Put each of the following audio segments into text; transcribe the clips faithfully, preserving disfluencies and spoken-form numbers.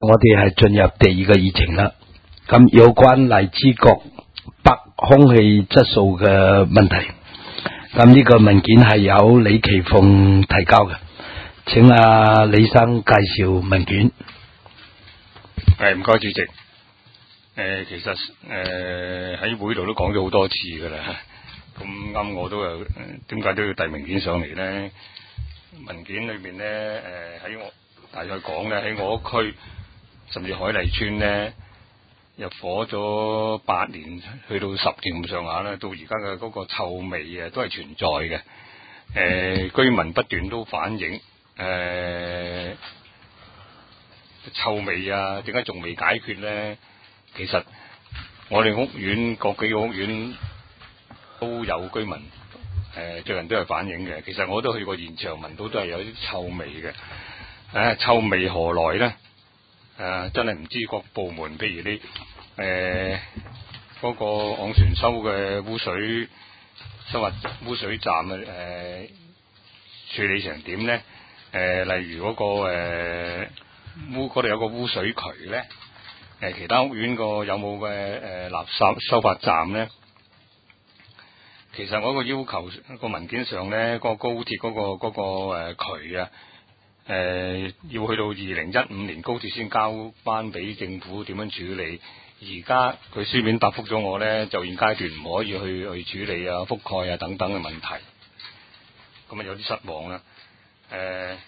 我哋係進入第二個議程啦。咁有關荔枝角北空氣質素嘅問題，咁呢個文件係由李奇鳳提交嘅，請阿李生介紹文件。 係，唔該主席。誒、呃，其實誒喺、呃、會度都講咗好多次噶啦。咁啱我都有點解都要遞文件上嚟咧？文件裏邊咧，誒喺我大概講咧，喺我屋區甚至海麗村咧入伙咗八年，去到十年咁上下啦，到而家嘅嗰個臭味啊，都係存在嘅。誒、呃，居民不斷都反映，誒、呃、臭味啊，點解仲未解決咧？其實我哋屋苑各幾個屋苑都有居民誒、呃、最近都係反映嘅。其實我都去過現場，聞到都係有啲臭味嘅。誒、呃、臭味何來咧？誒、呃、真係唔知各部門，譬如你誒嗰、呃那個昂船洲嘅污水收核污水站啊，誒、呃、處理成點咧？誒、呃、例如嗰、那個誒、呃、污嗰度有個污水渠咧，誒、呃、其他屋苑個有冇嘅誒垃圾收發站咧？其實我個要求個文件上咧，個高鐵嗰、嗰個嗰、嗰個呃、渠啊，誒、呃、要去到二零一五年高鐵先交翻俾政府點樣處理。而家佢書面答覆咗我咧，就現階段唔可以去去處理啊、覆蓋啊等等嘅問題。咁啊有啲失望啦。誒、呃，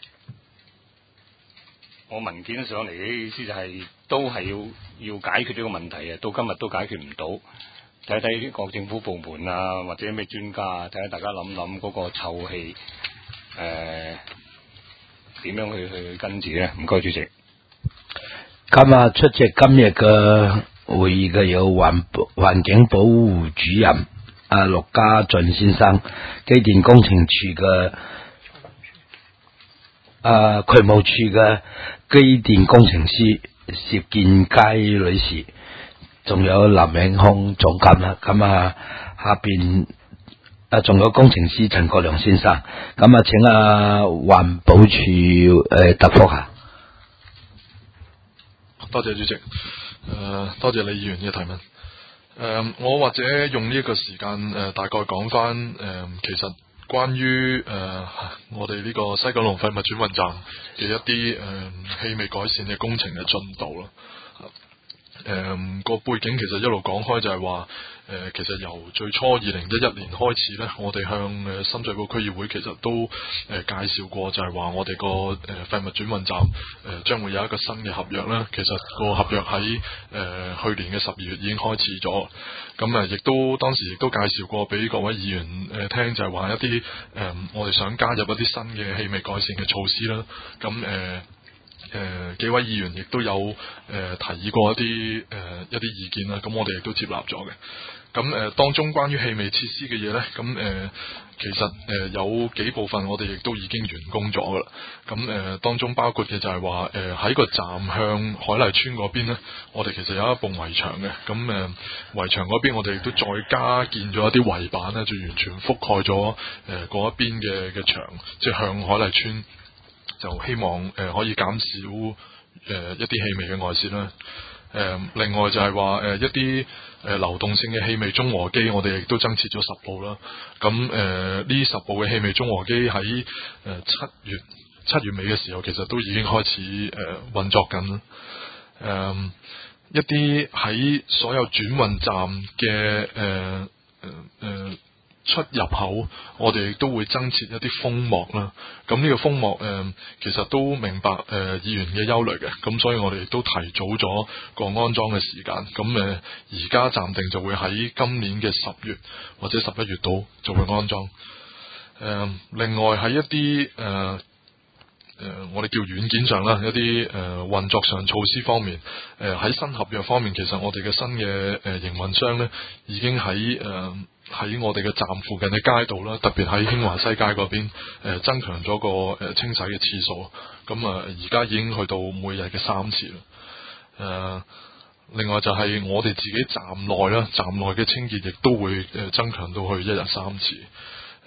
我文件上嚟嘅意思就係、係、都係要要解決呢個問題啊，到今日都解決唔到。睇睇各政府部門啊，或者咩專家啊，睇下大家諗諗嗰個臭氣誒點樣去去根治咧？唔該，主席。 今日出席今日嘅會議嘅有環環境保護主任阿陸家俊先生，機電工程處嘅啊渠務處嘅機電工程師薛建佳女士。仲有林永康總監啦，咁啊下邊啊仲有工程師陳國良先生，咁啊請啊環保處誒答覆下。 多謝主席，誒、呃、多謝李議員嘅提問。誒、呃、我或者用呢一個時間誒、呃、大概講翻誒其實關於誒、呃、我哋呢個西九龍廢物轉運站嘅一啲誒氣味改善嘅工程嘅進度啦。誒、嗯，個背景其實一路講開就係話，誒、呃，其實由最初二零一一年開始咧，我哋向誒深水埗區議會其實都誒、呃、介紹過，就係話我哋個誒廢物轉運站誒將、呃、會有一個新嘅合約啦。其實個合約喺誒、呃、去年嘅十二月已經開始咗，咁啊亦都當時亦都介紹過俾各位議員誒、呃、聽，就係話一啲誒、呃、我哋想加入一啲新嘅氣味改善嘅措施啦。咁誒。呃誒、呃，幾位議員亦都有誒、呃、提議過一啲誒、呃、一啲意見啦，咁我哋亦都接納咗嘅。咁誒、呃、當中關於氣味設施嘅嘢咧，咁誒、呃、其實誒、呃、有幾部分我哋亦都已經完工咗噶啦。咁誒、呃、當中包括嘅就係話誒喺個站向海麗村嗰邊咧，我哋其實有一埲圍牆嘅。咁誒圍牆嗰邊我哋亦都再加建咗一啲圍板咧，就完全覆蓋咗誒嗰一邊嘅嘅牆，即係向海麗村。就希望誒、呃、可以減少誒、呃、一啲氣味嘅外泄啦。誒、呃、另外就係話誒一啲誒、呃、流動性嘅氣味中和機，我哋亦都增設咗十部啦。咁誒呢十部嘅氣味中和機喺誒七月七月尾嘅時候，其實都已經開始誒、呃、運作緊啦。誒、呃、一啲喺所有轉運站嘅誒誒誒出入口，我哋亦都會增設一啲風幕啦。咁呢個風幕誒、呃，其實都明白誒、呃、議員嘅憂慮嘅。咁所以我哋亦都提早咗個安裝嘅時間。咁誒，而家暫定就會喺今年嘅十月或者十一月度就會安裝。誒、呃，另外喺一啲誒誒，我哋叫軟件上啦，一啲誒運作上措施方面，誒、呃、喺新合約方面，其實我哋嘅新嘅誒營運商咧，已經喺誒喺我哋嘅站附近嘅街道啦，特別喺興華西街嗰邊，誒、呃、增強咗個誒清洗嘅次數。咁啊，而家已經去到每日嘅三次啦。誒、呃，另外就係我哋自己站內啦，站內嘅清潔亦都會誒增強到去一日三次。誒、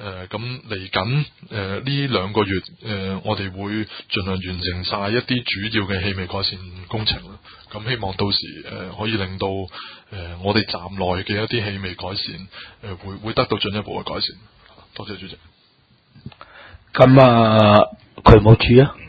誒咁嚟緊誒呢兩個月誒、呃，我哋會盡量完成晒一啲主要嘅氣味改善工程啦。咁希望到時誒、呃、可以令到誒、呃、我哋站內嘅一啲氣味改善誒、呃、會會得到進一步嘅改善。多謝主席。 咁啊，渠務處啊，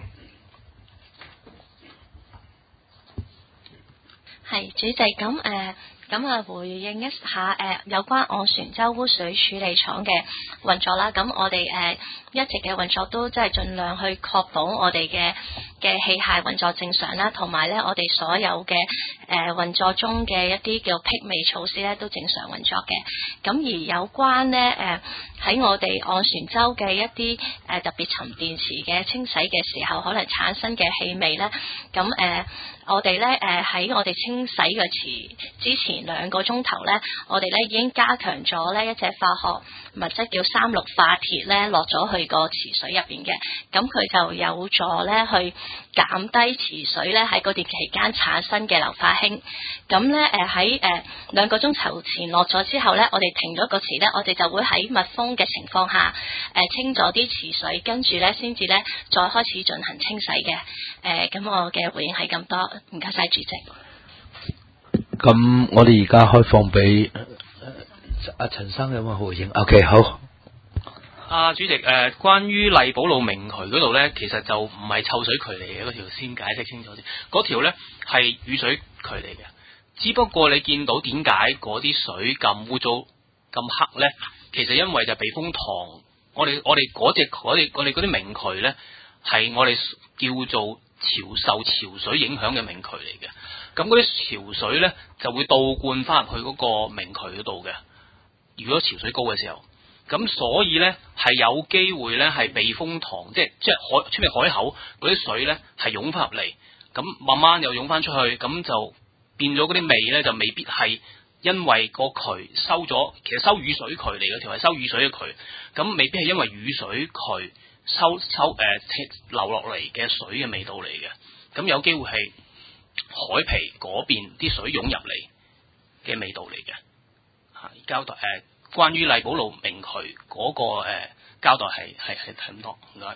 係主席咁誒。咁啊，回應一下誒、呃、有關昂船洲污水處理廠嘅運作啦。咁我哋誒、呃、一直嘅運作都即係盡量去確保我哋嘅嘅器械運作正常啦，同埋咧我哋所有嘅誒、呃、運作中嘅一啲叫辟味措施咧都正常運作嘅。咁而有關咧誒喺我哋昂船洲嘅一啲誒、呃、特別沉電池嘅清洗嘅時候，可能產生嘅氣味咧，咁誒。呃我哋咧誒喺我哋清洗嘅池之前兩個鐘頭咧，我哋咧已經加強咗咧一隻化學物質叫三氯化鐵咧落咗去個池水入邊嘅，咁佢就有助咧去減低池水咧喺嗰段期間產生嘅硫化氫。咁咧誒喺誒兩個鐘頭前落咗之後咧，我哋停咗個池咧，我哋就會喺密封嘅情況下誒、呃、清咗啲池水，跟住咧先至咧再開始進行清洗嘅。誒咁、呃、我嘅回應係咁多。唔該晒主席。 咁我哋而家開放俾阿陳生有冇回應 ？OK， 好。 啊，主席，誒、呃，關於荔寶路明渠嗰度咧，其實就唔係臭水渠嚟嘅，嗰條先解釋清楚先。嗰條咧係雨水渠嚟嘅，只不過你見到點解嗰啲水咁污糟、咁黑咧？其實因為就避風塘，我哋我哋嗰隻我哋我哋嗰啲明渠咧，係我哋叫做潮受潮水影響嘅明渠嚟嘅，咁嗰啲潮水咧就會倒灌翻入去嗰個明渠嗰度嘅。如果潮水高嘅時候，咁所以咧係有機會咧係避風塘，即係即係海出面海口嗰啲水咧係湧翻入嚟，咁慢慢又湧翻出去，咁就變咗嗰啲味咧就未必係因為個渠收咗，其實收雨水渠嚟嘅條係收雨水嘅渠，咁未必係因為雨水渠。收收誒、呃、流落嚟嘅水嘅味道嚟嘅，咁有機會係海皮嗰邊啲水湧入嚟嘅味道嚟嘅。嚇，交代誒、呃、關於荔寶路明渠嗰、那個誒、呃、交代係係係係咁多，唔該。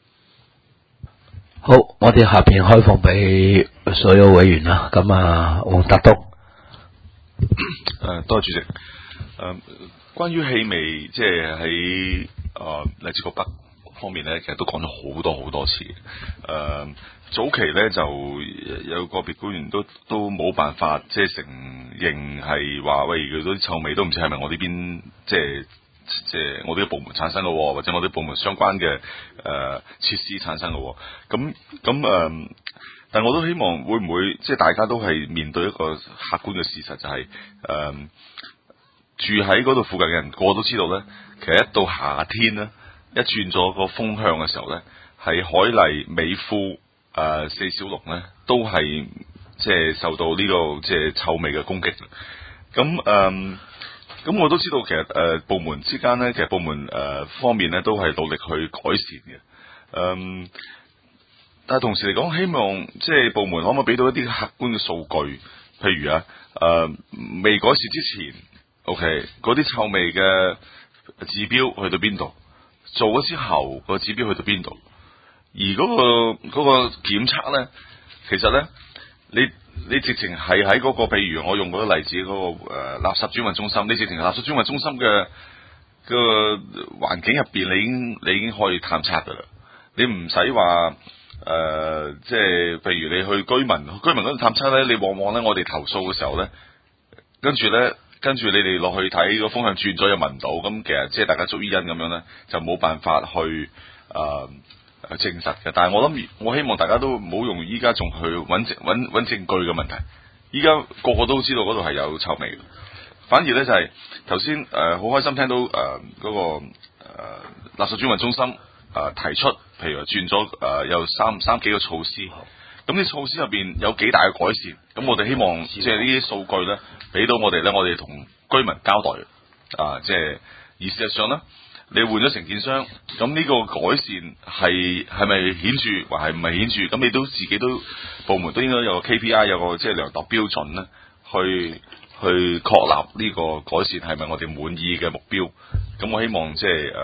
好，我哋下邊開放俾所有委員啦。咁啊，黃達東。 誒，多謝主席。誒、呃，關於氣味，即係喺誒荔枝角北方面咧，其實都講咗好多好多次。誒、呃，早期咧就有個別官員都都冇辦法即係承認係話，喂，佢嗰啲臭味都唔知係咪我呢邊即係即係我哋啲部門產生嘅，或者我哋部門相關嘅誒設施產生嘅。咁咁誒，但我都希望會唔會即係大家都係面對一個客觀嘅事實，就係、是、誒、呃、住喺嗰度附近嘅人個個都知道咧，其實一到夏天咧。一轉咗個風向嘅時候咧，係海麗、美孚、誒、呃、四小龍咧，都係即係受到呢、這個即係臭味嘅攻擊。咁誒，咁、呃、我都知道其實誒、呃、部門之間咧，其實部門誒、呃、方面咧都係努力去改善嘅。誒、呃，但係同時嚟講，希望即係部門可唔可以俾到一啲客觀嘅數據，譬如啊，誒、呃、未改善之前 ，OK 嗰啲臭味嘅指標去到邊度？做咗之後個指標去到邊度？而嗰、嗰個嗰、嗰個檢測咧，其實咧，你你直情係喺嗰個，譬如我用嗰個例子嗰、嗰個誒、呃、垃圾轉運中心，你直情係垃圾轉運中心嘅、嗰個環境入邊，你已經你已經可以探測噶啦。你唔使話誒，即係譬如你去居民居民嗰度探測咧，你往往咧我哋投訴嘅時候咧，跟住咧。跟住你哋落去睇個風向轉咗又聞到，咁其實即係大家捉依因咁樣咧，就冇辦法去誒、呃、證實嘅。但係我諗，我希望大家都唔好用依家仲去揾證揾揾證據嘅問題。依家個個都知道嗰度係有臭味嘅，反而咧就係頭先誒好開心聽到誒嗰、呃那個誒、呃、垃圾轉運中心誒、呃、提出，譬如話轉咗誒有三三幾個措施。咁啲措施入邊有幾大嘅改善，咁我哋希望即係呢啲數據咧，俾到我哋咧，我哋同居民交代啊，即係而事實上咧，你換咗承建商，咁呢個改善係係咪顯著，或係唔係顯著？咁你都自己都部門都應該有個 K P I， 有個即係量度標準咧，去去確立呢個改善係咪我哋滿意嘅目標？咁我希望即係誒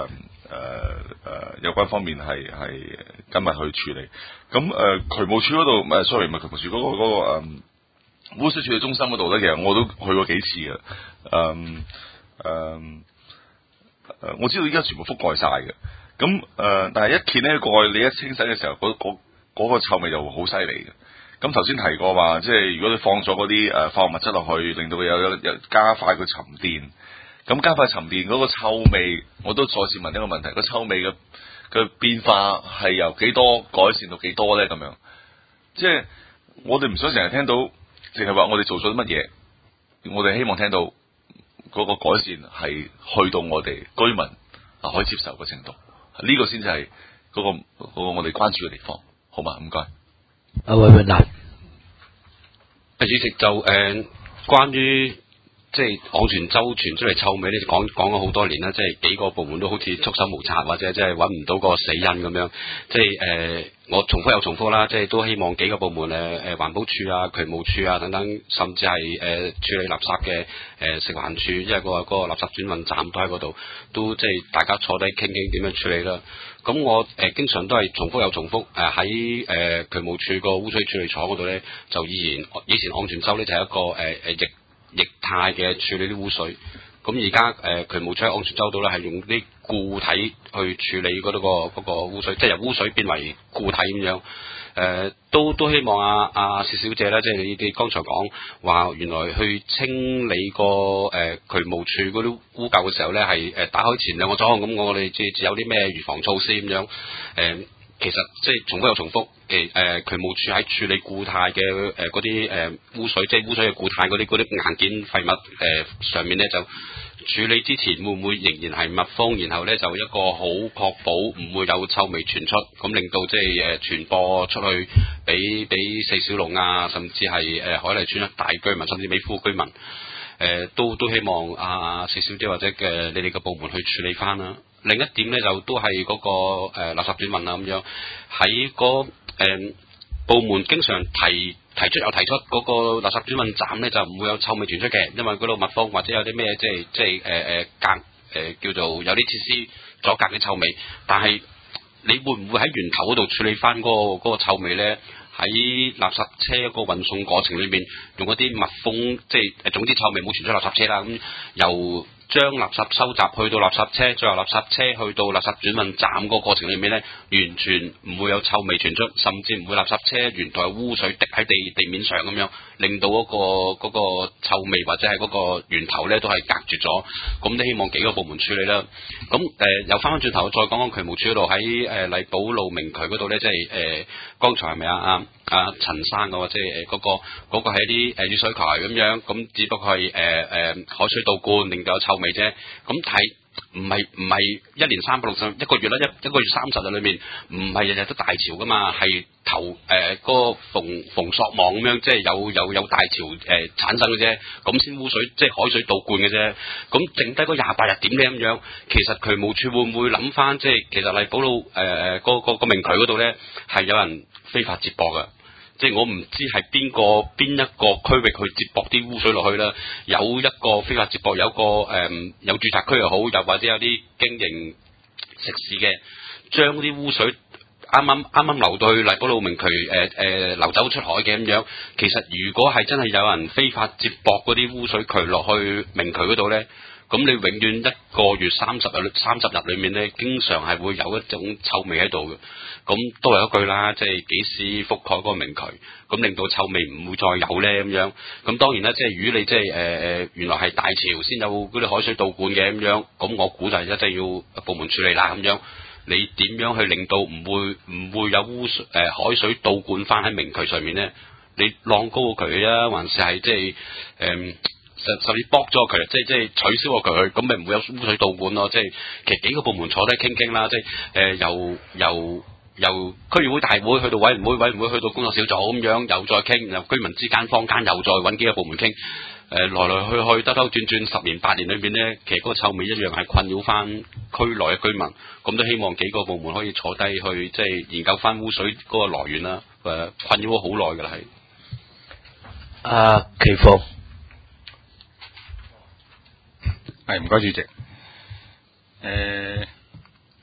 誒有關方面係係今日去處理。咁誒、呃、渠務署嗰度，唔係 sorry 唔係渠務署嗰、嗰個嗰、嗰個誒污水處理中心嗰度咧，其實我都去過幾次嘅。誒、嗯、誒。誒，我知道依家全部覆蓋晒嘅，咁誒、呃，但係一揭呢個蓋，你一清洗嘅時候，嗰嗰嗰個臭味就會好犀利嘅。咁頭先提過話，即係如果你放咗嗰啲誒化學物質落去，令到佢有有有加快佢沉澱，咁加快沉澱嗰個臭味，我都再次問一個問題：個臭味嘅嘅變化係由幾多改善到幾多咧？咁樣，即係我哋唔想成日聽到，淨係話我哋做咗啲乜嘢，我哋希望聽到。嗰個改善係去到我哋居民啊可以接受嘅程度，呢、這個先至係嗰個、那個我哋關注嘅地方，好嘛？唔該。 阿偉偉嗱， 主席就誒、呃、關於即係昂船洲傳出嚟臭味咧，講講咗好多年啦，即係幾個部門都好似束手無策，或者即係揾唔到個死因咁樣，即係誒。呃我重複又重複啦，即係都希望幾個部門誒誒環保署啊、渠務署啊等等，甚至係誒、呃、處理垃圾嘅誒、呃、食環署，因為、嗰個、嗰個垃圾轉運站都喺嗰度，都即係大家坐低傾傾點樣處理啦。咁我誒、呃、經常都係重複又重複誒喺誒渠務署個污水處理廠嗰度咧，就以前以前昂船洲咧就係一個誒誒、呃、液液態嘅處理啲污水。咁而家誒渠務署喺昂船洲度咧係用啲固體去處理嗰、嗰個嗰個污水，即係由污水變為固體咁樣。誒、呃、都都希望阿阿薛小姐咧，即係你哋剛才講話，原來去清理個誒、呃、渠務署嗰啲污垢嘅時候咧，係誒打開前兩個裝，咁我哋即係有啲咩預防措施咁樣誒。呃其實即係重複又重複，誒、呃、誒渠務署喺處理固態嘅誒嗰啲誒污水，即係污水嘅固態嗰啲嗰啲硬件廢物誒、呃、上面咧，就處理之前會唔會仍然係密封，然後咧就一個好確保唔會有臭味傳出，咁令到即係誒傳播出去俾俾四小龍啊，甚至係誒、呃、海麗村一帶居民，甚至美孚居民誒、呃、都都希望阿四小姐或者嘅你哋嘅部門去處理翻啦。另一點咧就都係嗰、那個誒、呃、垃圾轉運啊咁樣，喺嗰誒部門經常提提出有提出嗰個垃圾轉運站咧就唔會有臭味傳出嘅，因為嗰度密封或者有啲咩即係即係誒誒隔誒、呃、叫做有啲設施阻隔啲臭味，但係你會唔會喺源頭嗰度處理翻嗰、那個那個臭味咧？喺垃圾車個運送過程裏面用一啲密封，即係誒總之臭味冇傳出垃圾車啦，咁、嗯、由將垃圾收集去到垃圾車，最後垃圾車去到垃圾轉運站個過程裏面咧，完全唔會有臭味傳出，甚至唔會垃圾車沿途污水滴喺地地面上咁樣，令到嗰、嗰個嗰個臭味或者係嗰個源頭咧都係隔絕咗。咁都希望幾個部門處理啦。咁誒、呃、又翻返轉頭再講講渠務署嗰度喺誒麗寶路明渠嗰度咧，即係誒剛才係咪啊啊啊陳生嘅，即係誒嗰個嗰、嗰個係一啲誒雨水渠咁樣，咁只不過係誒誒海水倒灌令到有臭味啫。咁睇唔係唔係一年三百六十一個月啦，一一個月三十日裏面唔係日日都大潮噶嘛，係頭誒、呃嗰個逢逢朔望咁樣，即係有有有大潮誒、呃、產生嘅啫，咁先污水即係海水倒灌嘅啫。咁剩低嗰廿八日點咧咁樣？其實渠務署會唔會諗翻，即係其實麗寶路誒誒個個個明渠嗰度咧係有人非法接駁噶？即係我唔知係邊個邊一個區域去接駁啲污水落去啦，有一個非法接駁，有一個誒、呃、有註冊區又好，又或者有啲經營食肆嘅，將啲污水啱啱啱啱流到去麗寶路明渠誒誒流走出海嘅咁樣。其實如果係真係有人非法接駁嗰啲污水渠落去明渠嗰度咧，咁你永遠一個月三十日三十日裏面咧，經常係會有一種臭味喺度嘅。咁都係一句啦，即係幾時覆蓋嗰個明渠，咁令到臭味唔會再有咧咁樣。咁當然啦，即係如果你即係誒誒原來係大潮先有嗰啲海水倒灌嘅咁樣，咁我估就係一定要部門處理啦咁樣。你點樣去令到唔會唔會有污水誒、呃、海水倒灌翻喺明渠上面咧？你晾高個渠啊，還是係即係誒？實甚至剝咗個渠，即係即係取消個渠，咁咪唔會有污水倒灌咯。即係其實幾個部門坐低傾傾啦，即係誒、呃、由由由區議會大會去到委員會，委員會去到工作小組咁樣，又再傾，然後居民之間坊間又再揾幾個部門傾，誒、呃、來來去去兜兜轉轉十年八年裏邊咧，其實嗰個臭味一樣係困擾翻區內嘅居民。咁都希望幾個部門可以坐低去即係研究翻污水嗰個來源啦。誒、呃、困擾咗好耐㗎啦，係。 阿奇峰。 係唔該主席。誒、呃，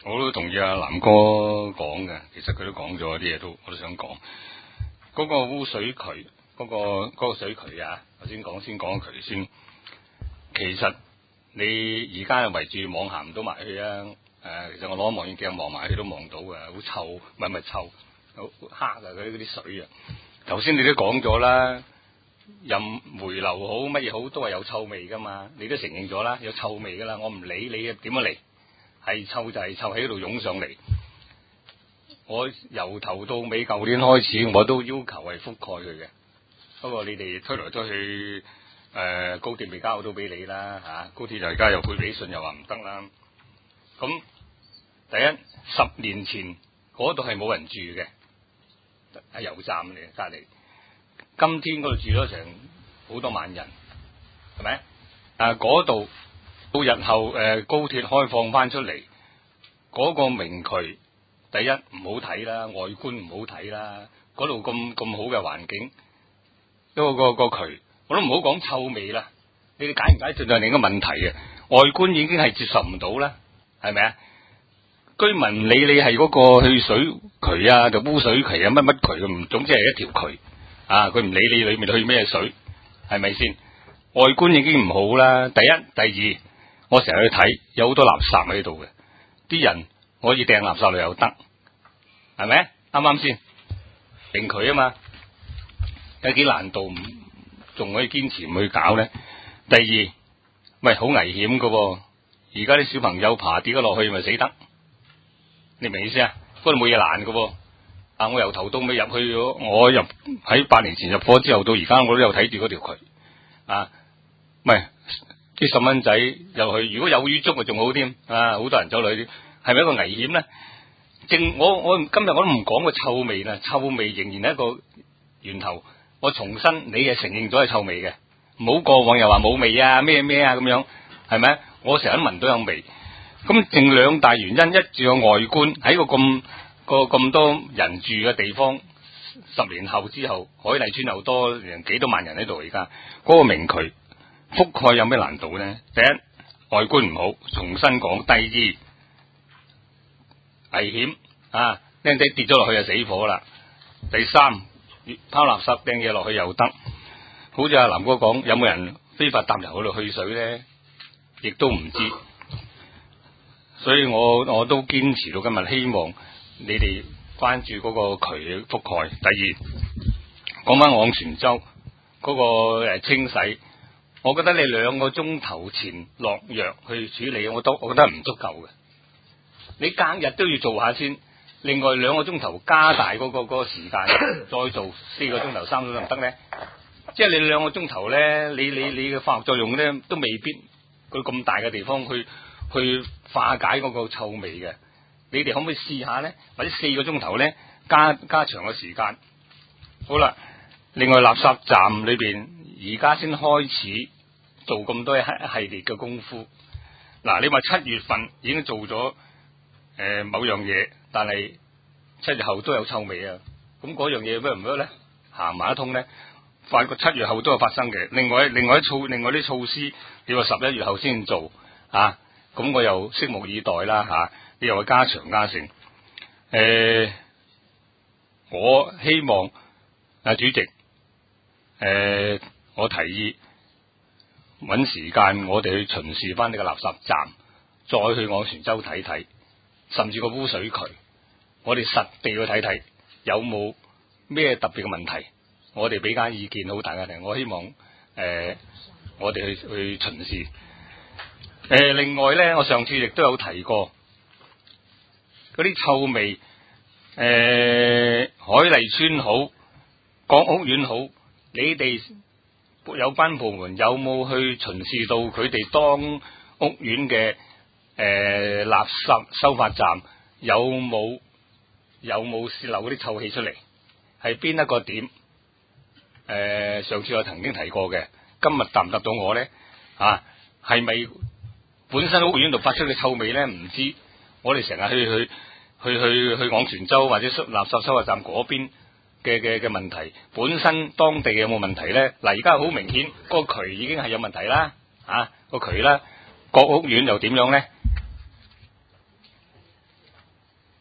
我都同意阿南哥講嘅，其實佢都講咗啲嘢，都我都想講。嗰、那個污水渠，嗰、那個嗰、那個水渠啊，頭先講先講渠先。其實你而家圍住網行唔到埋去啊！誒、呃，其實我攞望遠鏡望埋去都望到嘅，好臭，唔係唔係臭，好黑啊！嗰啲嗰啲水啊，頭先你都講咗啦，任回流好乜嘢好，都係有臭味噶嘛，你都承認咗啦，有臭味噶啦，我唔理你點樣嚟，係臭就係臭喺度湧上嚟。我由頭到尾，舊年開始我都要求係覆蓋佢嘅，不過你哋推來推去。誒、呃，高鐵未交到俾你啦嚇、啊，高鐵就而家又配俾信又話唔得啦。咁第一十年前嗰度係冇人住嘅，喺油站嚟隔離。今天嗰度住咗成好多萬人，係咪？啊，嗰度到日後誒、呃、高鐵開放翻出嚟，嗰、那個明渠第一唔好睇啦，外觀唔好睇啦，嗰度咁咁好嘅環境，因為個個渠。我都唔好講臭味啦，你哋解唔解決就係另一個問題嘅，外觀已經係接受唔到啦，係咪啊？居民唔理你係嗰個去水渠啊，就污水渠啊，乜乜渠嘅，唔總之係一條渠啊，佢唔理你裏面去咩水，係咪先？外觀已經唔好啦，第一，第二，我成日去睇，有好多垃圾喺度嘅，啲人可以掟垃圾嚟又得，係咪？啱啱先？明渠啊嘛，有幾難度唔？仲可以堅持唔去搞咧？第二，喂，好危險噶，而家啲小朋友爬跌咗落去咪死得？你明意思啊？嗰度冇嘢攔噶，啊！我由頭到尾入去咗，我入喺八年前入伙之後到而家，我都有睇住嗰條渠啊！喂，啲細蚊仔入去，如果有魚捉啊，仲好添啊！好多人走落去，係咪一個危險咧？正我我今日我都唔講個臭味啦，臭味仍然係一個源頭。我重申，你係承認咗係臭味嘅，唔好過往又話冇味啊咩咩啊咁樣，係咪？我成日都聞到有味，咁剩兩大原因，一住個外觀喺個咁個咁多人住嘅地方，十年後之後，海麗村又多人幾多萬人喺度，而家嗰個明渠覆蓋有咩難度咧？第一，外觀唔好，重新講；第二，危險啊，僆仔跌咗落去就死火啦；第三，拋垃圾掟嘢落去又得，好似阿南哥講，有冇人非法踏入嗰度去水咧？亦都唔知，所以我我都堅持到今日，希望你哋關注嗰個渠覆蓋。第二，講翻昂船洲嗰個誒清洗，我覺得你兩個鐘頭前落藥去處理，我都我覺得唔足夠嘅，你隔日都要做下先。另外兩個鐘頭加大嗰、嗰個嗰、嗰個時間，再做四個鐘頭、三個鐘頭得唔得咧？即係你兩個鐘頭咧，你你你嘅化學作用咧，都未必佢咁大嘅地方去去化解嗰個臭味嘅。你哋可唔可以試下咧？或者四個鐘頭咧，加加長嘅時間。好啦，另外垃圾站裏邊而家先開始做咁多一系列嘅功夫。嗱，你話七月份已經做咗誒、呃、某樣嘢。但係七月後都有臭味啊！咁嗰樣嘢咩唔得咧？行埋一通咧，發覺七月後都有發生嘅。另外另外啲措另外啲措施，你話十一月後先做啊？咁我又拭目以待啦吓、啊！你又會加長加成。誒、呃，我希望啊主席，誒、呃，我提議搵時間，我哋去巡視翻呢個垃圾站，再去昂船洲睇睇，甚至個污水渠。我哋實地去睇睇有冇咩特別嘅問題，我哋俾間意見好大家聽。我希望誒、呃，我哋去去巡視。誒、呃，另外咧，我上次亦都有提過嗰啲臭味。誒、呃，海麗村好，各屋苑好，你哋有關部門有冇去巡視到佢哋當屋苑嘅誒、呃、垃圾收發站有冇？有冇洩漏嗰啲臭氣出嚟？係邊一個點？誒、呃，上次我曾經提過嘅，今日答唔答到我咧？啊，係咪本身屋苑度發出嘅臭味咧？唔知。我哋成日去去去去去昂船洲或者垃圾收發站嗰邊嘅嘅嘅問題，本身當地有冇問題咧？嗱，而家好明顯，個渠已經係有問題啦。啊，個渠啦，各屋苑又點樣咧？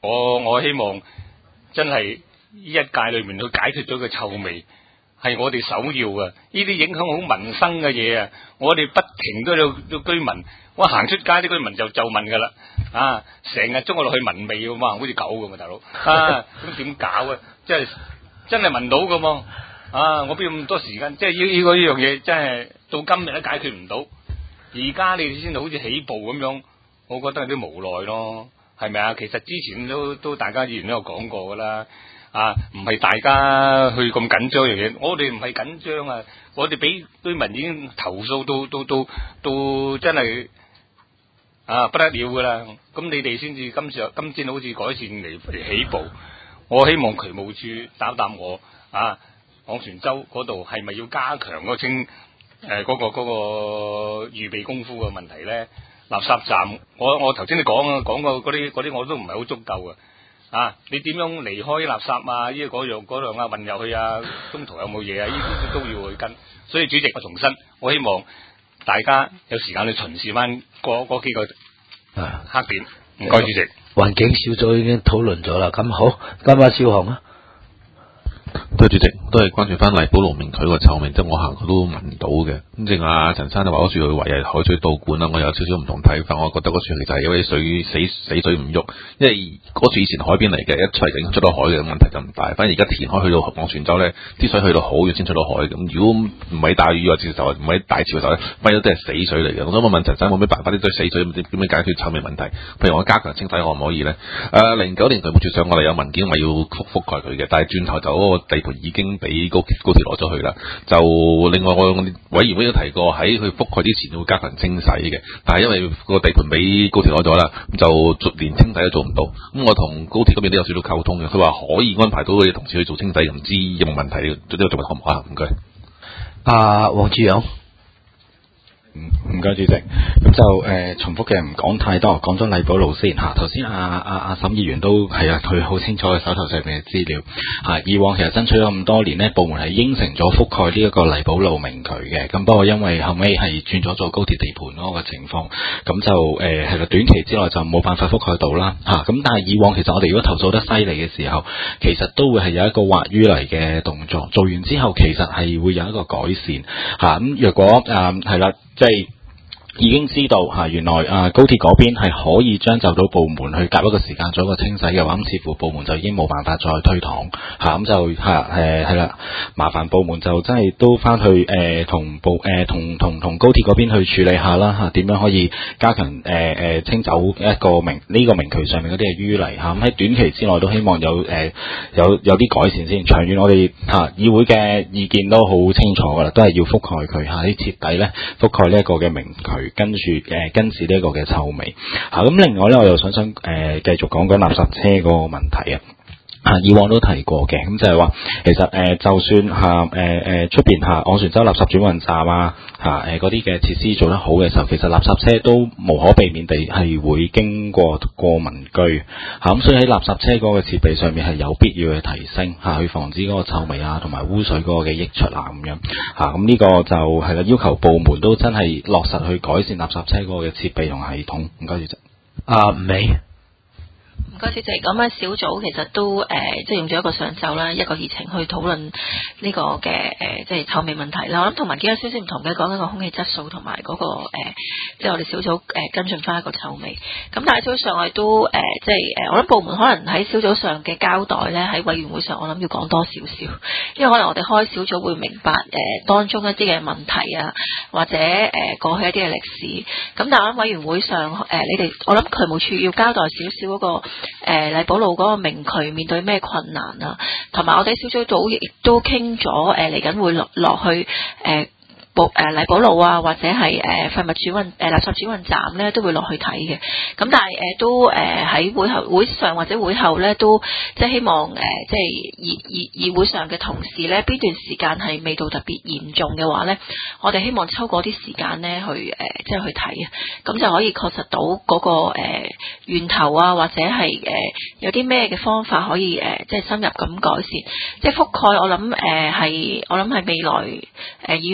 我我希望真係呢一屆裏面去解決咗個臭味，係我哋首要啊！呢啲影響好民生嘅嘢啊，我哋不停都有有居民，我行出街啲居民就就問噶啦，啊，成日捉我落去聞味噶嘛，好似狗咁啊，大佬啊，咁點搞啊？即係真係聞到噶嘛？啊，我邊有咁多時間？即係呢呢個呢樣嘢，真係到今日都解決唔到。而家你哋先好似起步咁樣，我覺得有啲無奈咯，係咪啊？其實之前都都大家議員都有講過噶啦。啊，唔係大家去咁緊張樣嘢，我哋唔係緊張啊！我哋俾居民已經投訴到到到到真係啊不得了噶啦！咁你哋先至今次今次好似改善嚟嚟起步，我希望渠務處答答我啊！昂船洲嗰度係咪要加強嗰清誒嗰個嗰、嗰個預備功夫嘅問題咧？垃圾站，我我頭先你講啊講過嗰啲嗰啲我都唔係好足夠啊！啊！你點樣離開垃圾啊？呢個嗰樣嗰樣啊，運入去啊，中途有冇嘢啊？呢啲都要去跟。所以主席，我重申，我希望大家有時間去巡視翻嗰嗰幾個啊黑點。唔該，主席。 環境小組已經討論咗啦，咁好，今晚少雄啊。 對，主席都係關注翻荔寶路明渠個臭味，即係我行過都聞到嘅。咁正阿陳生就話嗰處佢圍係海水倒灌啦，我有少少唔同睇法。我覺得嗰處其實係因為水死死水唔喐，因為嗰處以前海邊嚟嘅，一出嚟就已經出到海嘅，問題就唔大。反而而家填開去到昂船洲咧，啲水去到好遠先出到海。咁如果唔係大雨或者就唔係大潮嘅時候咧，反而都係死水嚟嘅。我想問問陳生，冇咩辦法呢堆死水點點樣解決臭味問題？譬如我加強清洗可唔可以咧？誒，零九年渠務署上我哋有文件話要覆覆蓋佢嘅，但係轉頭就嗰個地盤已經俾高高鐵攞咗去啦。就另外我委員會都提過喺佢覆蓋之前會加強清洗嘅，但係因為個地盤俾高鐵攞咗啦，就連清洗都做唔到。咁我同高鐵嗰邊都有少少溝通嘅，佢話可以安排到佢哋同事去做清洗，唔知有冇問題？呢個做問可唔可行？唔該。 阿黃志陽。 唔該，主席。咁就誒、呃、重複嘅唔講太多，講咗荔寶路先嚇。頭先阿阿阿沈議員都係啊，佢好清楚佢手頭上面嘅資料嚇、啊。以往其實爭取咗咁多年呢，部門係應承咗覆蓋呢一個荔寶路明渠嘅。咁不過因為後尾係轉咗做高鐵地盤嗰個情況，咁就誒係啦，短期之內就冇辦法覆蓋到啦嚇。咁、啊、但係以往其實我哋如果投訴得犀利嘅時候，其實都會係有一個挖淤泥嘅動作，做完之後其實係會有一個改善嚇。咁、啊、若果誒係啦。即係已經知道嚇，原來啊高鐵嗰邊係可以將就到部門去夾一個時間做一個清洗嘅話，咁似乎部門就已經冇辦法再推搪嚇，咁就嚇誒係啦，麻煩部門就真係都翻去誒同部誒同同同高鐵嗰邊去處理下啦嚇，點樣可以加強誒誒、呃、清走一個明呢、這個明渠上面嗰啲嘅淤泥嚇，咁喺短期之內都希望有誒、呃、有有啲改善先。長遠我哋嚇、啊、議會嘅意見都好清楚㗎啦，都係要覆蓋佢嚇，啲徹底咧覆蓋呢一個嘅明渠。跟住誒、呃、跟住呢一個嘅臭味嚇，咁、啊、另外咧，我又想想誒、呃、繼續講緊垃圾車嗰個問題啊。啊，以往都提過嘅，咁就係話，其實誒、呃，就算嚇誒誒出邊嚇昂船洲垃圾轉運站啊，嚇誒嗰啲嘅設施做得好嘅時候，其實垃圾車都無可避免地係會經過過民居嚇，咁、啊、所以喺垃圾車嗰個設備上面係有必要去提升嚇、啊，去防止嗰個臭味啊同埋污水嗰個嘅溢出啊咁樣嚇，咁、啊、呢個就係啦，要求部門都真係落實去改善垃圾車嗰個嘅設備同系統。唔該，主席。 阿美。 唔該，主席。咁啊，小組其實都誒、呃，即係用咗一個上晝啦，一個議程去討論呢個嘅誒、呃，即係臭味問題啦。我諗同埋幾有少少唔同嘅，講緊個空氣質素同埋嗰個、呃、即係我哋小組誒、呃、跟進翻一個臭味。咁但係小組上我哋都誒、呃，即係誒，我諗部門可能喺小組上嘅交代咧，喺委員會上我諗要講多少少，因為可能我哋開小組會明白誒、呃、當中一啲嘅問題啊，或者誒、呃、過去一啲嘅歷史。咁但係我諗委員會上誒、呃，你哋我諗渠務處要交代少少嗰個。誒荔寶路嗰個明渠面對咩困難啊？同埋我哋小組組亦都傾咗誒嚟緊會落落去誒。呃部誒荔寶路啊，或者係誒廢物轉運誒、呃、垃圾轉運站咧，都會落去睇嘅。咁但係誒、呃、都誒喺、呃、會後會上或者會後咧，都即係希望誒、呃、即係議議議會上嘅同事咧，邊段時間係味道特別嚴重嘅話咧，我哋希望抽嗰啲時間咧去誒、呃、即係去睇啊，咁就可以確實到嗰、那個、呃、源頭啊，或者係誒、呃、有啲咩嘅方法可以誒、呃、即係深入咁改善，即係覆蓋。我諗誒係我諗係未來誒、呃、議員同事。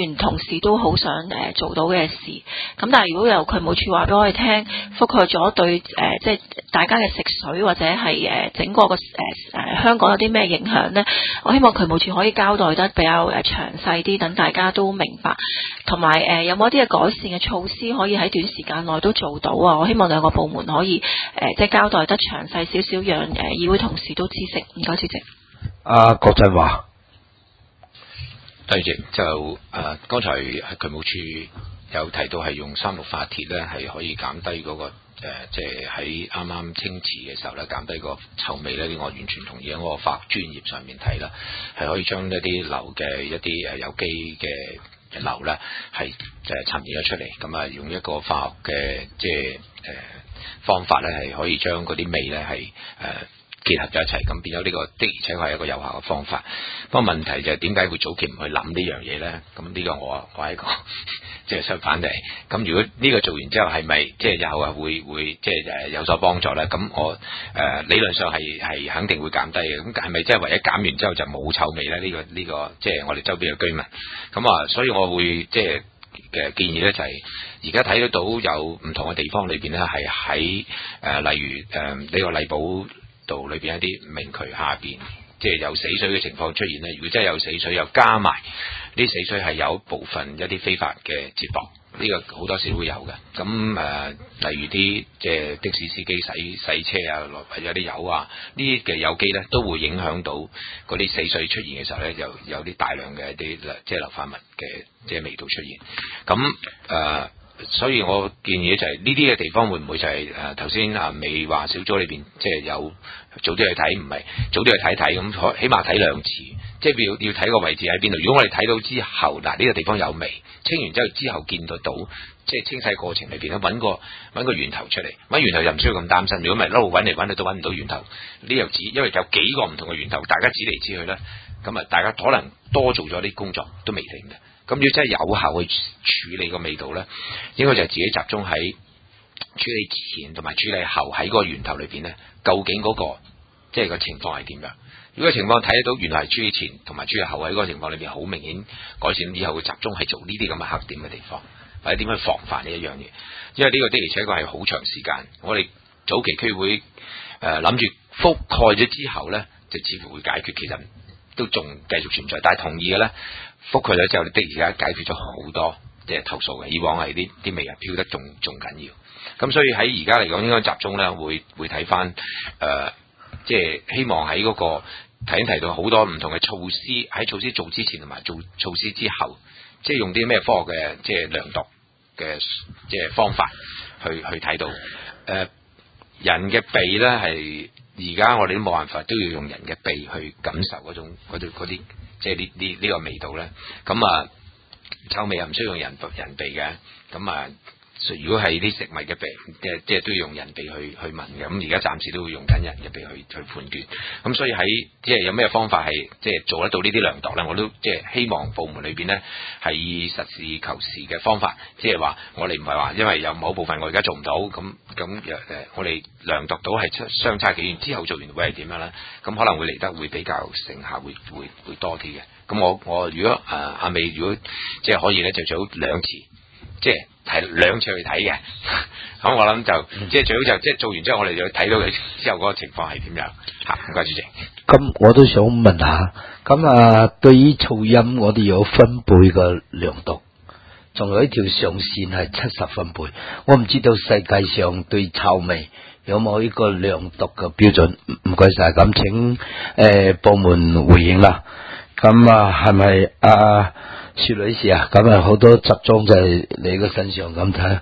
事都好想誒、呃、做到嘅事。咁但係如果由渠務署話俾我哋聽，覆蓋咗對誒、呃、即係大家嘅食水或者係誒、呃、整個個誒誒香港有啲咩影響呢？我希望渠務署可以交代得比較誒詳細啲，等大家都明白。同埋誒有冇一啲嘅改善嘅措施可以喺短時間內都做到啊？我希望兩個部門可以誒、呃、即係交代得詳細少少，讓誒議會同事都知悉。唔該，主席。 阿郭振華。 多謝就誒、呃，剛才喺渠務署有提到係用三氯化鐵咧，係可以減低嗰、那個誒，即係喺啱啱清池嘅時候咧，減低個臭味咧。呢我完全同意喺我化學專業上面睇啦，係可以將一啲硫嘅一啲誒有機嘅硫咧，係誒沉澱咗出嚟，咁啊用一個化學嘅即係誒方法咧，係可以將嗰啲味咧係誒。結合咗一齊，咁變咗呢個的而且確係一個有效嘅方法。不過問題就係點解會早期唔去諗呢樣嘢咧？咁呢個我我係一個即係相反地。咁如果呢個做完之後係咪即係日後啊會會即係誒有所幫助咧？咁我誒、呃、理論上係係肯定會減低嘅。咁係咪即係唯一減完之後就冇臭味咧？呢、這個呢、這個即係我哋周邊嘅居民。咁啊，所以我會即係嘅建議咧就係而家睇得到有唔同嘅地方裏邊咧係喺誒例如誒呢、這個麗寶道裏邊一啲明渠下邊，即係有死水嘅情況出現咧。如果真係有死水，又加埋呢死水係有部分一啲非法嘅接駁，呢、這個好多時會有嘅。咁誒、呃，例如啲即係的士司機洗洗車啊，或者有啲油啊，呢啲嘅有機咧都會影響到嗰啲死水出現嘅時候咧，有有啲大量嘅一啲即係硫化物嘅即係味道出現。咁誒。呃所以我建議就係呢啲嘅地方會唔會就係誒頭先啊未話小組裏邊即係有早啲去睇，唔係早啲去睇睇咁，起碼睇兩次，即係要要睇個位置喺邊度。如果我哋睇到之後，嗱呢個地方有味，清完之後之後見得到，即係清洗過程裏邊咧揾個揾個源頭出嚟，揾源頭就唔需要咁擔心。如果唔係一路揾嚟揾去都揾唔到源頭，呢又指因為有幾個唔同嘅源頭，大家指嚟指去咧，咁啊大家可能多做咗啲工作都未定嘅。咁要真係有效去處理個味道咧，應該就係自己集中喺處理前同埋處理後喺嗰個源頭裏邊咧，究竟嗰、那個即係個情況係點樣？如果情況睇得到原來係處理前同埋處理後喺嗰個情況裏邊好明顯改善，以後會集中係做呢啲咁嘅黑點嘅地方，或者點樣防範呢一樣嘢？因為呢個的而且確係好長時間，我哋早期區會誒諗住覆蓋咗之後咧，就似乎會解決，其實都仲繼續存在，但係同意嘅咧。覆蓋咗之後，你的而家解決咗好多即係投訴嘅。以往係啲啲味啊飄得仲仲緊要，咁所以喺而家嚟講應該集中咧，會會睇翻誒，即係希望喺嗰、那個頭先提到好多唔同嘅措施，喺措施做之前同埋做措施之後，即係用啲咩科學嘅即係量度嘅即係方法去去睇到誒、呃、人嘅鼻咧係而家我哋都冇辦法，都要用人嘅鼻去感受嗰種嗰啲嗰啲。即係呢呢呢個味道咧，咁啊臭味又唔需要用人人鼻嘅，咁啊如果係啲食物嘅鼻，即係即係都要用人鼻去去聞嘅，咁而家暫時都會用緊人嘅鼻去去判斷，咁所以喺即係有咩方法係即係做得到呢啲量度咧，我都即係希望部門裏邊咧係以實事求是嘅方法，即係話我哋唔係話因為有某部分我而家做唔到，咁咁誒我哋量度到係相差幾遠，之後做完會係點樣咧？咁可能會嚟得會比較成效會會會多啲嘅。咁我我如果誒阿美如果即係可以咧，就最好兩次，即係係兩次去睇嘅。咁我諗就即係最好就即係做完之後，我哋就睇到佢之後嗰個情況係點樣嚇。唔該主席。 咁我都想問下，咁啊對於噪音，我哋有分貝嘅量度，仲有一條上線係七十分貝。我唔知道世界上對臭味有冇一個量度嘅標準？唔該晒，咁請誒、呃、部門回應啦。咁啊，係咪啊，薛女士啊？咁啊，好多集中就係你個身上咁睇。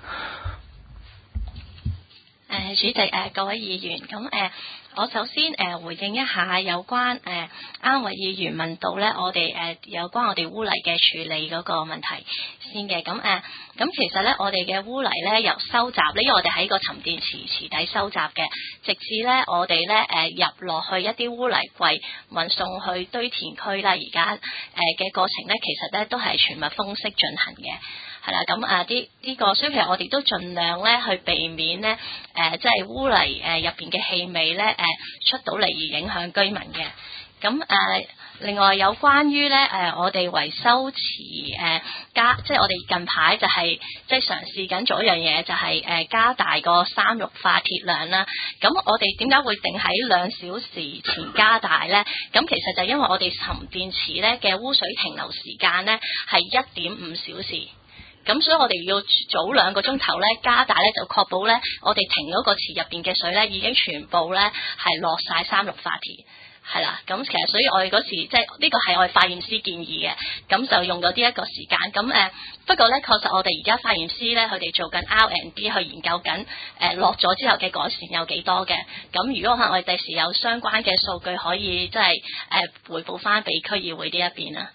誒，主席誒，各位議員，咁誒，我首先誒回應一下有關誒啱位議員問到咧，我哋誒有關我哋污泥嘅處理嗰個問題先嘅。咁誒，咁其實咧，我哋嘅污泥咧由收集咧，因為我哋喺個沉澱池池底收集嘅，直至咧我哋咧誒入落去一啲污泥櫃運送去堆填區啦。而家誒嘅過程咧，其實咧都係全密封式進行嘅。係啦，咁啊啲呢個，所以其實我哋都盡量咧去避免咧，誒、呃、即係污泥誒入邊嘅氣味咧誒、呃、出到嚟而影響居民嘅。咁誒另外有關於咧誒，我哋維修池誒加，即係我哋近排就係、是、即係嘗試緊做一樣嘢，就係、是、誒加大個三氯化鐵量啦。咁我哋點解會定喺兩小時前加大咧？咁其實就因為我哋沉電池咧嘅污水停留時間咧係一點五小時。咁所以我哋要早兩個鐘頭咧加大咧，就確保咧我哋停嗰個池入邊嘅水咧已經全部咧係落晒三氯化鐵。係啦，咁其實所以我哋嗰時即係呢個係我哋化驗師建議嘅，咁就用咗呢一個時間。咁誒、呃、不過咧，確實我哋而家化驗師咧，佢哋做緊 R and D 去研究緊誒落咗之後嘅改善有幾多嘅。咁如果可能我哋第時有相關嘅數據可以即係誒回報翻俾區議會呢一邊啦。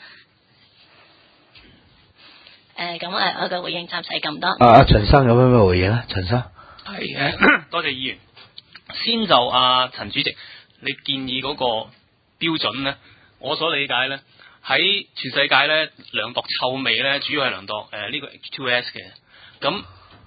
誒咁誒，我嘅回應暫時係咁多。 啊，阿陳生有咩咩回應啊？陳生係誒，多謝議員。先就阿陳主席。你建議嗰個標準咧，我所理解咧，喺全世界咧量度臭味咧，主要係量度誒呢、呃這個 H 二 S 嘅。咁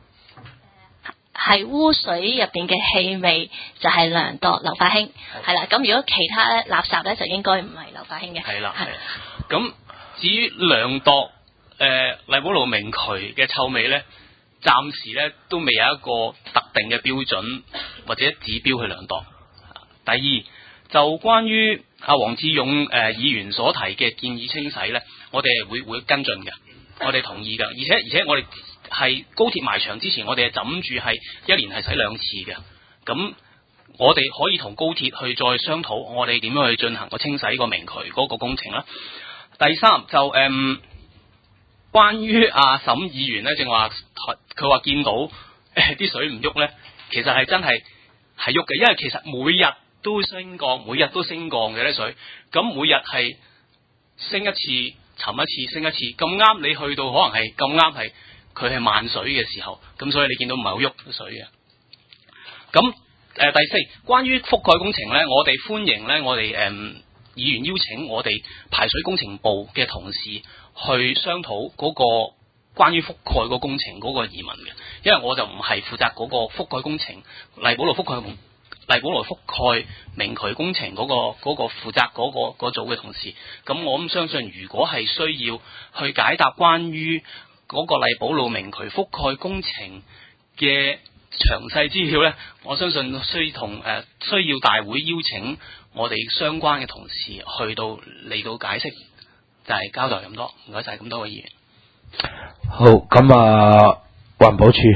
係污水入邊嘅氣味就係量度硫化氫，係啦。咁如果其他咧垃圾咧就應該唔係硫化氫嘅。 係啦，係。咁至於量度誒、呃、荔寶路明渠嘅臭味咧，暫時咧都未有一個特定嘅標準或者指標去量度。第二就關於阿黃志勇誒、呃、議員所提嘅建議清洗咧，我哋會會跟進嘅，我哋同意嘅，而且而且我哋係高鐵埋場之前，我哋係枕住係一年係洗兩次嘅，咁我哋可以同高鐵去再商討，我哋點樣去進行個清洗個明渠嗰個工程啦。第三就誒、嗯，關於阿沈議員咧，正話佢話見到誒啲、呃、水唔喐咧，其實係真係係喐嘅，因為其實每日都升降，每日都升降嘅啲水，咁每日係升一次，沉一次，升一次，咁啱你去到可能係咁啱係佢係慢水嘅時候，咁所以你見到唔係好喐水嘅。咁誒、呃、第四，關於覆蓋工程咧，我哋歡迎咧，我哋誒、嗯、議員邀請我哋排水工程部嘅同事去商討嗰個關於覆蓋個工程嗰個疑問嘅，因為我就唔係負責嗰個覆蓋工程，荔寶路覆蓋荔寶路覆蓋明渠工程嗰、那個嗰、那個負責嗰、那個嗰組嘅同事，咁我咁相信，如果係需要去解答關於嗰個荔寶路明渠覆蓋工程嘅詳細資料咧，我相信需同誒、呃、需要大會邀請我哋相關嘅同事去到嚟到解釋，就係、是、交代咁多，唔該晒咁多位議員。 好，咁啊，環保署。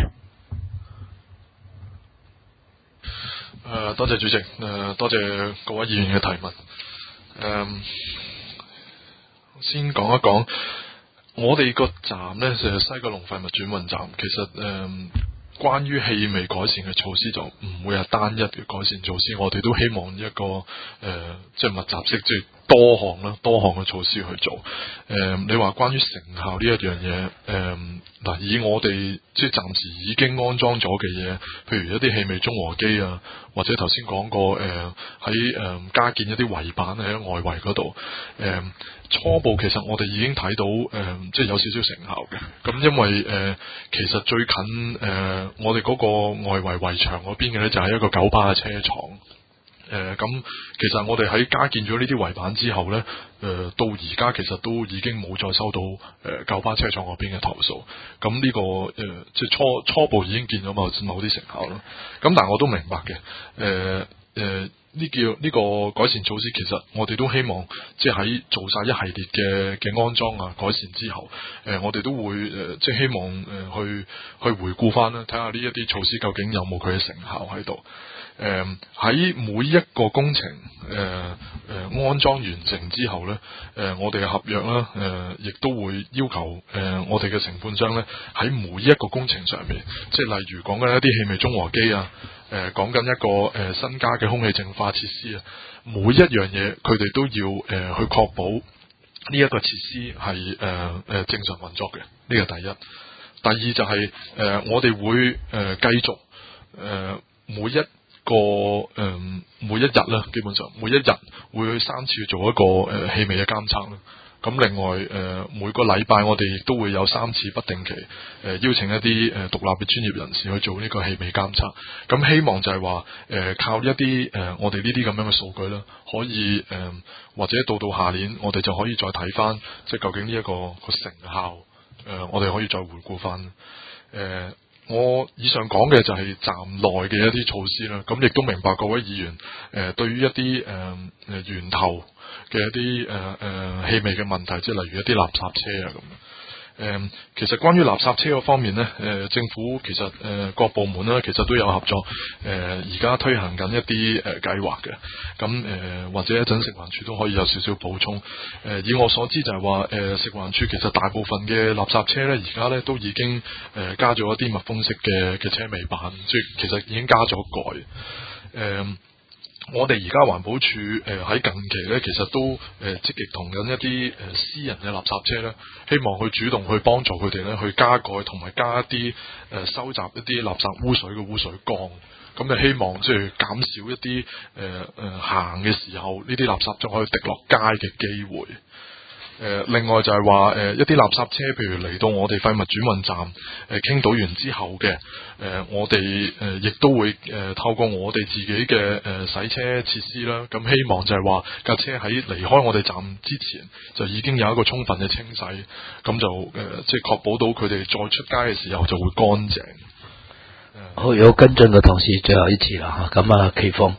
誒、呃，多謝主席，誒、呃，多謝各位議員嘅提問。誒、呃，先講一講，我哋個站呢，就係西九龍廢物轉運站。其實誒、呃，關於氣味改善嘅措施就唔會係單一嘅改善措施，我哋都希望一個誒、呃，即係密集式，即係多項啦，多項嘅措施去做。誒、呃，你話關於成效呢一樣嘢，誒、呃，嗱，以我哋即係暫時已經安裝咗嘅嘢，譬如一啲氣味中和機啊，或者頭先講過，誒喺誒加建一啲圍板喺外圍嗰度，誒、呃、初步其實我哋已經睇到，誒、呃、即係有少少成效嘅。咁因為誒、呃、其實最近誒、呃、我哋嗰個外圍圍牆嗰邊嘅咧，就係一個九巴嘅車廠。誒、呃，咁其實我哋喺加建咗呢啲圍板之後咧，誒、呃、到而家其實都已經冇再收到誒、呃、九巴車廠嗰邊嘅投訴。咁呢、這個誒、呃、即係初初步已經見咗某某啲成效咯。咁但係我都明白嘅，誒誒呢叫呢個改善措施，其實我哋都希望即係喺做晒一系列嘅嘅安裝啊改善之後，誒、呃、我哋都會誒、呃、即係希望誒、呃、去去回顧翻啦，睇下呢一啲措施究竟有冇佢嘅成效喺度。誒、呃，喺每一個工程誒誒、呃呃、安裝完成之後咧，誒、呃、我哋嘅合約啦，誒、呃、亦都會要求誒、呃、我哋嘅承判商咧喺每一個工程上面，即係例如講緊一啲氣味中和機啊，誒講緊一個誒、呃、新加嘅空氣淨化設施啊，每一樣嘢佢哋都要誒、呃、去確保呢一個設施係誒誒正常運作嘅，呢個第一。第二就係、是、誒、呃、我哋會誒繼、呃、續誒、呃、每一個誒、呃、每一日啦，基本上每一日會去三次做一個誒氣、呃、味嘅監測啦。誒、 咁另外誒、呃、每個禮拜我哋亦都會有三次不定期誒、呃、邀請一啲誒、呃、獨立嘅專業人士去做呢個氣味監測。咁希望就係話誒靠一啲誒、呃、我哋呢啲咁樣嘅數據啦，可以誒、呃、或者到到下年我哋就可以再睇翻，即係究竟呢、這、一個個成效誒、呃，我哋可以再回顧翻誒。呃我以上講嘅就係站內嘅一啲措施啦，咁亦都明白各位議員誒、呃、對於一啲誒誒源頭嘅一啲誒誒氣味嘅問題，即係例如一啲垃圾車啊咁。誒、呃，其實關於垃圾車嗰方面咧，誒、呃、政府其實誒、呃、各部門咧其實都有合作，誒而家推行緊一啲誒計劃嘅，咁、呃、誒或者一陣食環署都可以有少少補充。誒、呃、以我所知就係話，誒、呃、食環署其實大部分嘅垃圾車咧而家咧都已經誒、呃、加咗一啲密封式嘅嘅車尾板，即係其實已經加咗蓋。誒、呃。我哋而家環保署誒喺、呃、近期咧，其實都誒、呃、積極同緊一啲誒、呃、私人嘅垃圾車咧，希望去主動去幫助佢哋咧去加蓋同埋加一啲誒、呃、收集一啲垃圾污水嘅污水缸，咁就希望即係減少一啲誒誒行嘅時候呢啲垃圾就可以滴落街嘅機會。誒、呃，另外就係話誒一啲垃圾車，譬如嚟到我哋廢物轉運站，誒、呃、傾倒完之後嘅，誒、呃、我哋誒亦都會誒、呃、透過我哋自己嘅誒、呃、洗車設施啦，咁希望就係話架車喺離開我哋站之前，就已經有一個充分嘅清洗，咁就誒、呃、即係確保到佢哋再出街嘅時候就會乾淨。 好、呃，有跟進嘅同事最後一次啦嚇，咁啊，奇峰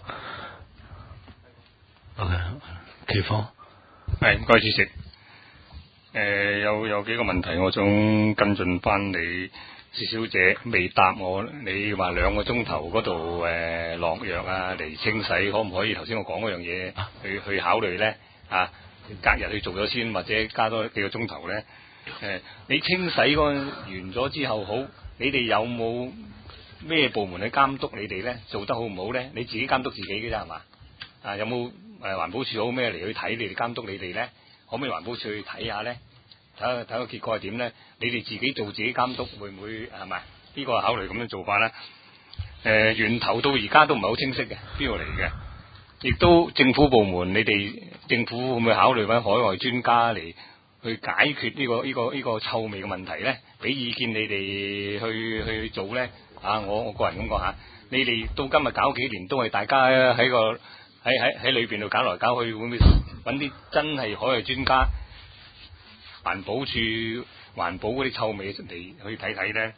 ，OK，奇峰， 係唔該主席。誒、呃，有有幾個問題，我想跟進翻你，薛小姐未答我。你話兩個鐘頭嗰度誒落藥啊嚟清洗，可唔可以頭先我講嗰樣嘢去去考慮咧？啊，隔日去做咗先，或者加多幾個鐘頭咧？誒、呃，你清洗嗰完咗之後，好，你哋有冇咩部門去監督你哋咧？做得好唔好咧？你自己監督自己嘅啫係嘛？啊，有冇誒環保署好咩嚟去睇你哋監督你哋咧？可唔可以環保署去睇下咧？睇下睇個結果係點咧？你哋自己做自己監督會唔會係咪？呢、這個考慮咁樣做法咧？誒、呃，源頭到而家都唔係好清晰嘅，邊度嚟嘅？亦都政府部門，你哋政府會唔會考慮揾海外專家嚟去解決呢、這個呢、這個呢、這個臭味嘅問題咧？俾意見你哋去去做咧？啊，我我個人咁講下，你哋到今日搞幾年都係大家喺個。喺喺喺裏邊度搞來搞去，會唔會揾啲真係海外專家、環保署、環保嗰啲臭味嚟去睇睇咧？誒、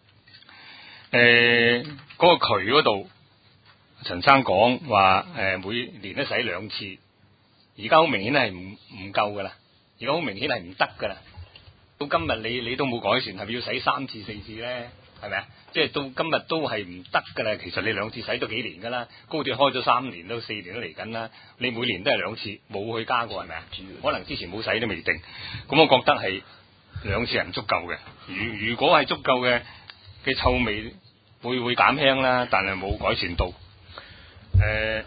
呃，嗰、那個渠嗰度，陳生講話誒，每年都洗兩次，而家好明顯係唔唔夠噶啦，而家好明顯係唔得噶啦。到今日你你都冇改善，係咪要洗三次四次咧？係咪啊？即係到今日都係唔得噶啦。其實你兩次洗咗幾年噶啦，高鐵開咗三年都四年都嚟緊啦。你每年都係兩次，冇去加過係咪啊？可能之前冇洗都未定。咁我覺得係兩次係唔足夠嘅。如如果係足夠嘅嘅臭味會會減輕啦，但係冇改善到。誒、呃，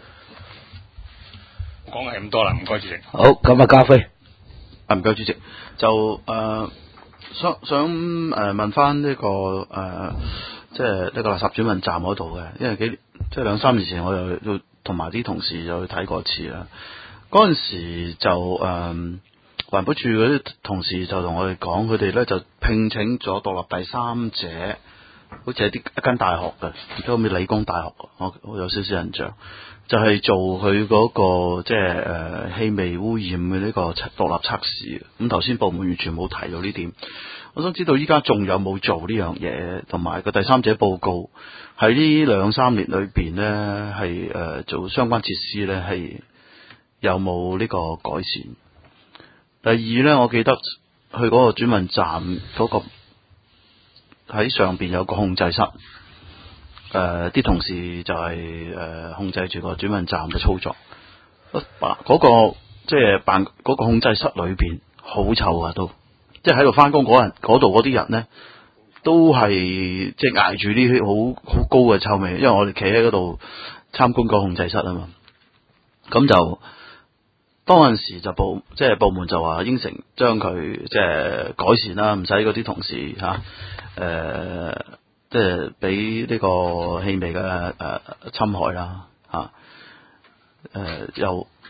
講係咁多啦，唔該主席。 好，咁啊，家輝， 啊唔該主席，就誒。呃想想誒、呃、問翻呢、這個誒、呃，即係呢個垃圾轉運站嗰度嘅，因為幾即係兩三年前我又要同埋啲同事就去睇過一次啦。嗰陣時就誒、呃、環保署嗰啲同事就同我哋講，佢哋咧就聘請咗獨立第三者，好似係啲一間大學嘅，而家好似理工大學，我我有少少印象，就係、是、做佢嗰、那個即係誒氣味污染嘅呢個獨立測試。咁頭先部門完全冇提到呢點，我想知道依家仲有冇做呢樣嘢，同埋個第三者報告喺呢兩三年裏邊呢，係誒、呃、做相關設施呢，係有冇呢個改善？第二呢，我記得去嗰個轉運站嗰、那個喺上邊有個控制室。誒，啲、呃、同事就係、是、誒、呃、控制住個轉運站嘅操作。嗰、那個即係辦嗰個控制室裏邊好臭啊，都即係喺度翻工嗰人嗰度嗰啲人咧，都係即係捱住呢啲好好高嘅臭味。因為我哋企喺嗰度參觀個控制室啊嘛，咁就當陣時就部即係部門就話應承將佢即係改善啦，唔使嗰啲同事吓誒。呃即係俾呢個氣味嘅誒、呃、侵害啦，吓、啊、誒、呃、又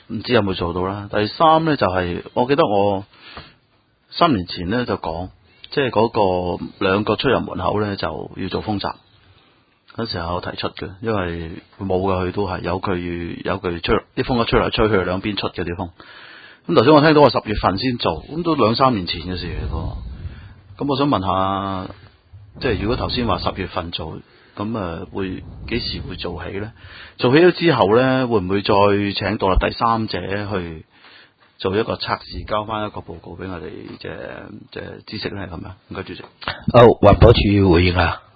唔知有冇做到啦。第三咧就係、是、我記得我三年前咧就講，即係嗰個兩個出入門口咧就要做風閘。嗰時候我提出嘅，因為冇嘅佢都係有佢有佢出啲風一出嚟吹去兩邊出嘅啲風。咁頭先我聽到話十月份先做，咁都兩三年前嘅事嚟嘅。咁我想問下，即係如果頭先話十月份做，咁誒會幾時會做起咧？做起咗之後咧，會唔會再請獨立第三者去做一個測試，交翻一個報告俾我哋即係即係知識咧？咁樣，唔該主席。 好，環保署回應啊。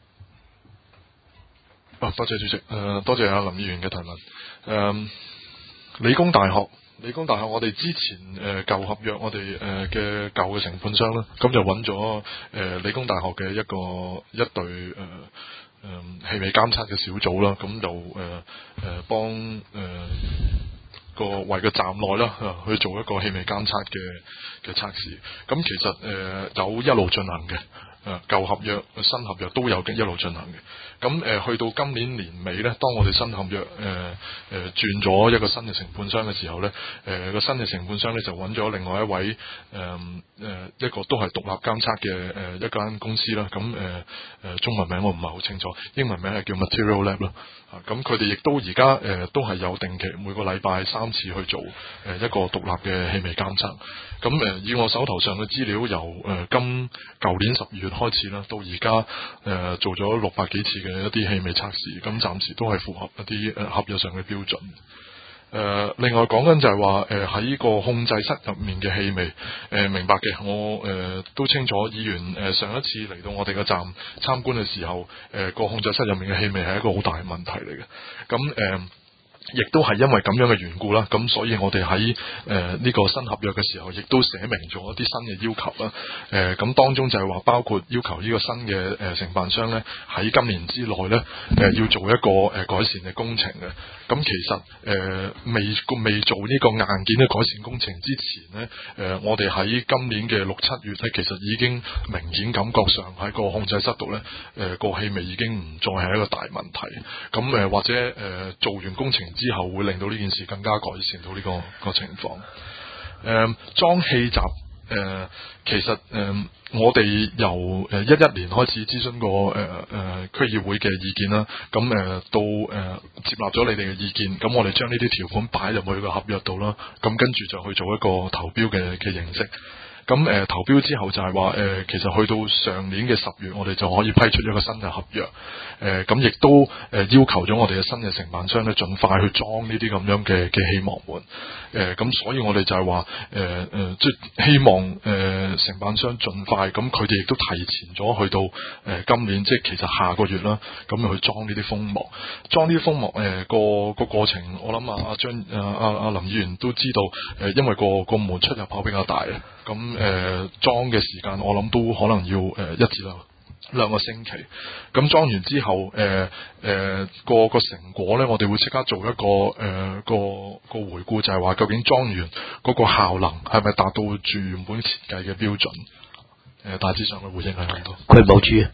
啊，多謝主席，誒、呃，多謝阿林議員嘅提問。誒、呃，理工大學，理工大學，我哋之前誒舊、呃、合約，我哋誒嘅舊嘅承判商啦，咁就揾咗誒理工大學嘅一個一隊誒誒氣味監測嘅小組啦，咁就誒誒幫誒個為個站內啦、呃、去做一個氣味監測嘅嘅測試。咁其實誒、呃、有一路進行嘅。誒舊合約、新合約都有一路進行嘅。咁誒、呃、去到今年年尾咧，當我哋新合約誒誒、呃呃、轉咗一個新嘅承判商嘅時候咧，誒、呃、個新嘅承判商咧就揾咗另外一位誒誒、呃、一個都係獨立監測嘅誒一間公司啦。咁誒誒中文名我唔係好清楚，英文名係叫 Material Lab 啦。啊，咁佢哋亦都而家誒都係有定期每個禮拜三次去做誒、呃、一個獨立嘅氣味監測。咁誒、呃、以我手頭上嘅資料，由誒、呃、今舊年十二月開始啦，到而家誒做咗六百幾次嘅一啲氣味測試，咁暫時都係符合一啲誒、呃、合約上嘅標準。誒、呃，另外講緊就係話誒喺個控制室入面嘅氣味，誒、呃、明白嘅，我誒、呃、都清楚。議員誒、呃、上一次嚟到我哋嘅站參觀嘅時候，誒、呃、個控制室入面嘅氣味係一個好大嘅問題嚟嘅。咁誒。呃亦都係因為咁樣嘅緣故啦，咁所以我哋喺誒呢個新合約嘅時候，亦都寫明咗一啲新嘅要求啦。誒、呃、咁當中就係話包括要求呢個新嘅誒承辦商咧喺今年之內咧誒、呃、要做一個誒、呃、改善嘅工程嘅。咁其實誒、呃、未未做呢個硬件嘅改善工程之前咧，誒、呃、我哋喺今年嘅六七月咧，其實已經明顯感覺上喺個控制室度咧，誒個氣味已經唔再係一個大問題。咁誒、呃、或者誒、呃、做完工程之後會令到呢件事更加改善到呢、這個、這個情況。誒、呃，裝氣閘誒，其實誒、呃，我哋由誒一一年開始諮詢過誒誒區議會嘅意見啦，咁誒、呃、到誒、呃、接納咗你哋嘅意見，咁我哋將呢啲條款擺入去個合約度啦，咁跟住就去做一個投標嘅嘅形式。咁誒、呃、投標之後就係話誒，其實去到上年嘅十月，我哋就可以批出一個新嘅合約。誒咁亦都誒、呃、要求咗我哋嘅新嘅承辦商咧，盡快去裝呢啲咁樣嘅嘅氣幕門。誒、呃、咁，所以我哋就係話誒誒，即係希望誒、呃、承辦商盡快。咁佢哋亦都提前咗去到誒、呃、今年，即係其實下個月啦，咁去裝呢啲風幕。裝呢啲風幕誒、呃、個個過程，我諗啊阿張啊阿阿林議員都知道。誒、呃，因為個個門出入口比較大啊，咁誒、呃、裝嘅時間我諗都可能要誒、呃、一至兩兩個星期。咁裝完之後，誒、呃、誒、呃、個個成果咧，我哋會即刻做一個誒、呃、個個回顧，就係話究竟裝完嗰個效能係咪達到住原本設計嘅標準？誒、呃，大致上嘅回應係咁多。 佢冇住。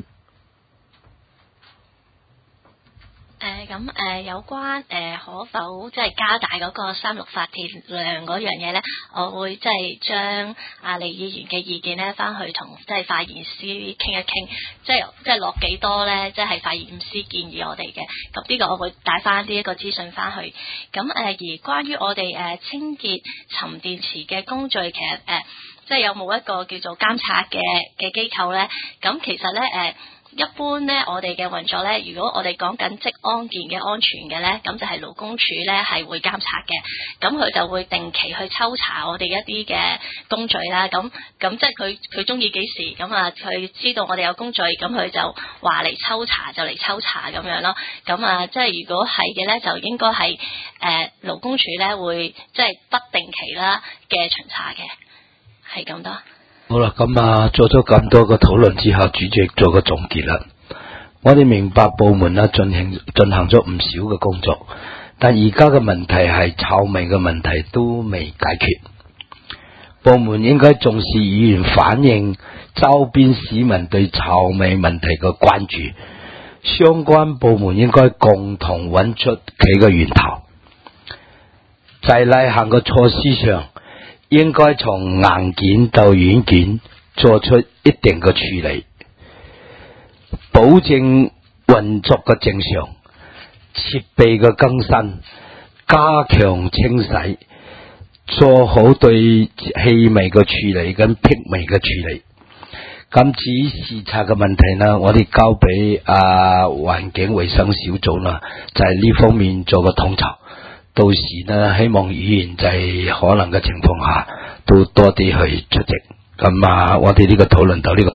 誒咁誒有關誒、呃、可否即係加大嗰個三氯發鐵量嗰樣嘢咧？我會即係將阿李議員嘅意見咧，翻去同即係化驗師傾一傾，即係即係落幾多咧？即係化驗師建議我哋嘅。咁呢個我會帶翻呢一個資訊翻去。咁誒、呃、而關於我哋誒、呃、清潔沉電池嘅工序，其實誒、呃、即係有冇一個叫做監察嘅嘅機構咧？咁其實咧誒。呃一般咧，我哋嘅運作咧，如果我哋講緊職安健嘅安全嘅咧，咁就係勞工處咧係會監察嘅，咁佢就會定期去抽查我哋一啲嘅工序啦。咁咁即係佢佢中意幾時，咁啊佢知道我哋有工序，咁佢就話嚟抽查就嚟抽查咁樣咯。咁啊，即係如果係嘅咧，就應該係誒勞工處咧會即係不定期啦嘅巡查嘅，係咁多。 好啦，咁啊，做咗咁多個討論之後，主席做個總結啦。我哋明白部門啦進行進行咗唔少嘅工作，但而家嘅問題係臭味嘅問題都未解決。部門應該重視議員反映周邊市民對臭味問題嘅關注，相關部門應該共同揾出佢嘅源頭。 在例行嘅措施上，應該從硬件到軟件做出一定嘅處理，保證運作嘅正常，設備嘅更新，加強清洗，做好對氣味嘅處理跟僻味嘅處理。咁至於視察嘅問題呢，我哋交俾啊環境衛生小組啦，就係、是、呢方面做個統籌。到時呢，希望議員就係可能嘅情況下，都多啲去出席。咁啊，我哋呢個討論到呢個。